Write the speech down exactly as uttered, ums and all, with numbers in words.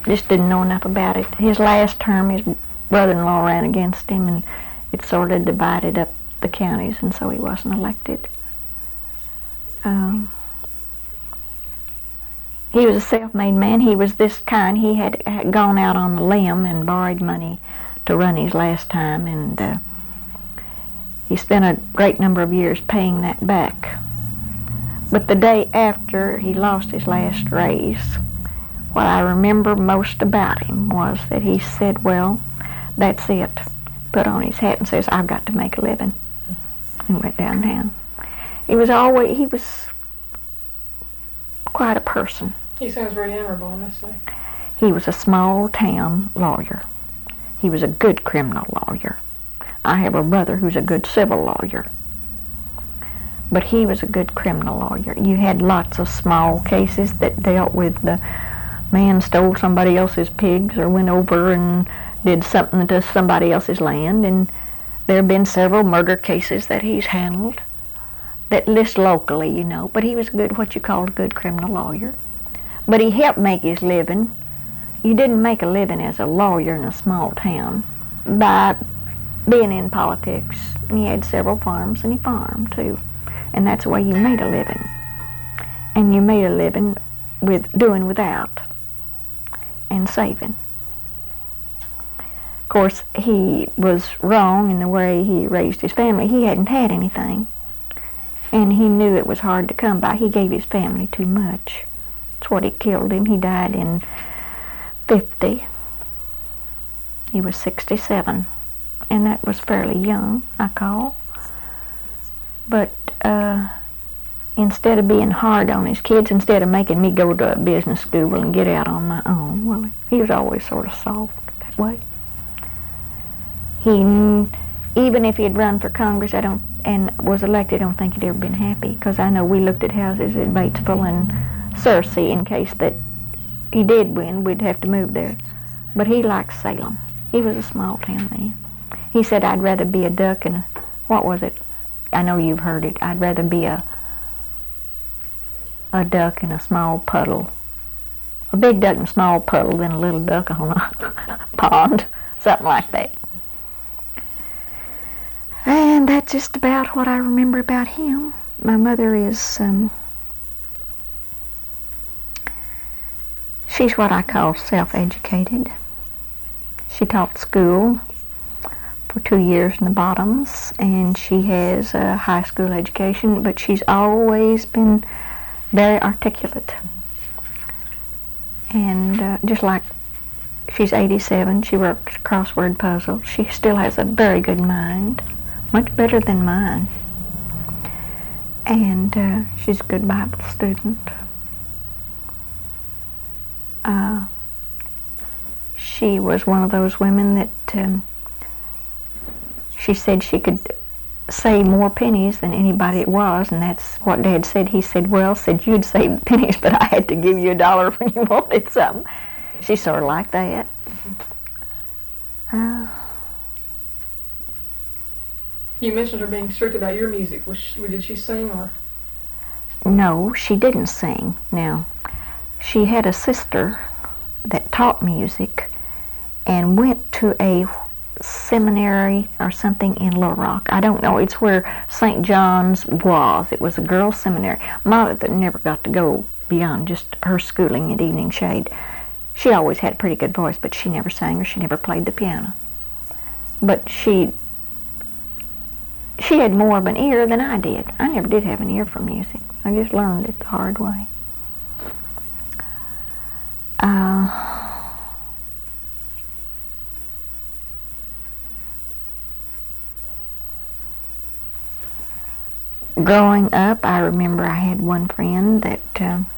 just didn't know enough about it. His last term, his brother-in-law ran against him, and it sort of divided up the counties, and so he wasn't elected. Um, he was a self-made man. He was this kind. He had, had gone out on a limb and borrowed money to run his last time, and uh, he spent a great number of years paying that back. But the day after he lost his last race, what I remember most about him was that he said, well, that's it. Put on his hat and says, I've got to make a living. And went downtown. He was always, he was quite a person. He sounds very admirable, I must say. He was a small town lawyer. He was a good criminal lawyer. I have a brother who's a good civil lawyer. But he was a good criminal lawyer. You had lots of small cases that dealt with the man stole somebody else's pigs or went over and did something to somebody else's land, and there have been several murder cases that he's handled that list locally, you know, but he was good, what you call a good criminal lawyer. But he helped make his living. You didn't make a living as a lawyer in a small town by being in politics. And he had several farms, and he farmed too. And that's the way you made a living. And you made a living with doing without and saving. Of course, he was wrong in the way he raised his family. He hadn't had anything, and he knew it was hard to come by. He gave his family too much. That's what he killed him. He died in fifty. He was sixty-seven, and that was fairly young, I call. But uh, instead of being hard on his kids, instead of making me go to a business school and get out on my own, well, he was always sort of soft that way. He, even if he had run for Congress, I don't, and was elected, I don't think he'd ever been happy, because I know we looked at houses at Batesville and Searcy in case that he did win, we'd have to move there. But he liked Salem. He was a small town man. He said, I'd rather be a duck in a, what was it? I know you've heard it. I'd rather be a a duck in a small puddle, a big duck in a small puddle than a little duck on a pond, something like that. And that's just about what I remember about him. My mother is, um, she's what I call self-educated. She taught school for two years in the Bottoms, and she has a high school education, but she's always been very articulate. And uh, just like she's eighty-seven, she works crossword puzzles. She still has a very good mind, much better than mine. And uh, she's a good Bible student. Uh, she was one of those women that um, she said she could save more pennies than anybody it was, and that's what Dad said. He said, well, said you'd save pennies, but I had to give you a dollar when you wanted something. She's sort of like that. Uh, You mentioned her being strict about your music. Was she, did she sing or? no, she didn't sing. Now, she had a sister that taught music and went to a seminary or something in Little Rock. I don't know. It's where Saint John's was. It was a girls' seminary. Mother never got to go beyond just her schooling at Evening Shade. She always had a pretty good voice, but she never sang or she never played the piano. But she she had more of an ear than I did. I never did have an ear for music. I just learned it the hard way. Uh, growing up, I remember I had one friend that uh,